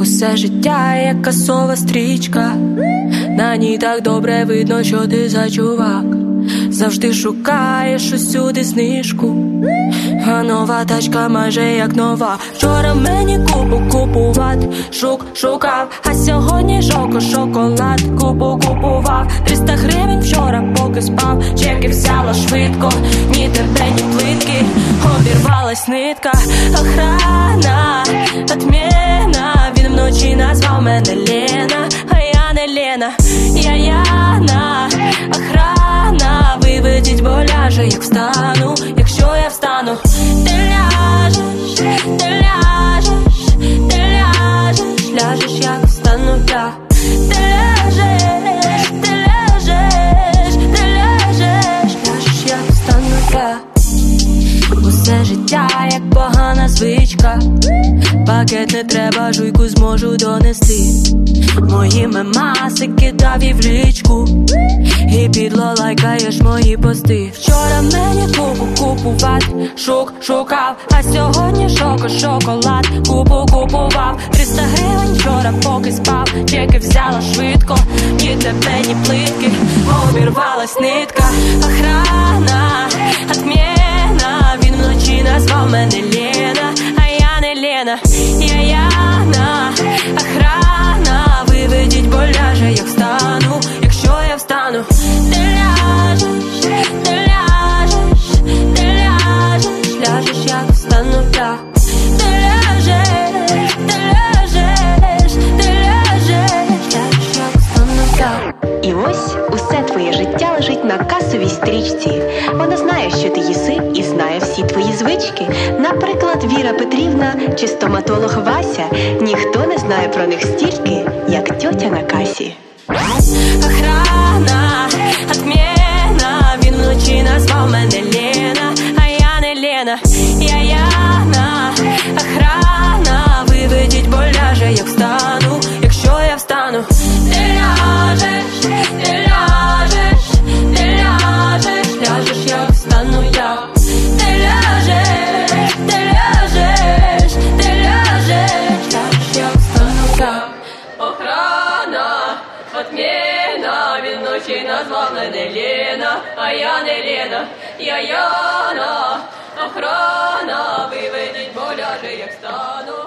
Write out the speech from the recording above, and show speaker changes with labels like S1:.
S1: Усе життя як касова стрічка, на ній так добре видно, що ти за чувак. Завжди шукаєш усюди знижку, а нова тачка майже як нова. Вчора мені купувати шукав, а сьогодні шоколад купував. 300 гривень вчора поки спав, чеки взяла швидко, ні тебе, ні плитки, обірвалась нитка. Охрана, отмена, він вночі назвав мене Лена, а я не Лена, я Яна. Охрана, виведіть, бо ляже, як встану, якщо я встану. Ти ляжеш, ляжеш, як встану я. Ти ляжеш, ляжеш, як встану я. Усе життя як погана звичка, пакет не треба, жуйку зможу донести. Мої мемаси кидав і в лічку, і підло лайкаєш мої пости. Вчора мені купувати шукав, а сьогодні шоколад купував. 300 гривень вчора поки спав, чеки взяла швидко, ні тебе, ні плитки, обірвалась нитка. Охрана, отмена, він вночі назвав мене Лена, а я не Лена, я Яна. Охрана, виведіть, бо ляже, як встану, якщо я встану. Ти ляжеш, ляжеш, як встану я. Ти ляжеш, як встану я.
S2: І ось усе твоє життя лежить на касовій стрічці. Вона знає, що ти їси, і знає всі твої звички. Наприклад, Віра Петрівна чи стоматолог Вася. Ніхто не знає про них стільки, як тьотя на касі.
S1: Охрана, отмена, він вночі назвав мене Лена, а я не Лена, я Яна. Охрана, виведіть, бо ляже, як встану, якщо я встану. Ти ляжеш, ляжеш, як встану я. Ти ляжеш, як встану я. Охрана, отмена, він вночі назвав мене Лена, а я не Лена, я Яна. Охрана, виведіть, бо ляже, як стану.